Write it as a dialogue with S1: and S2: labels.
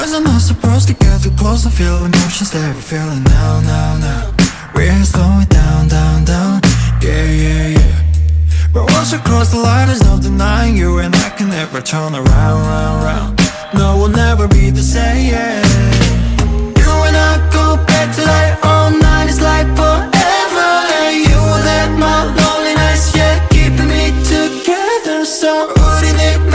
S1: Guess I'm not supposed to get too close to feel emotions that we're feeling now, now, now. We're slowing down, down, down, yeah, yeah, yeah. But once you cross the line, there's no denying you, and I can never turn around, round, round. No, we'll never be the same, yeah. You and I go back to like all night, it's like forever. And you that my loneliness, yeah, keeping me together. So wouldn't it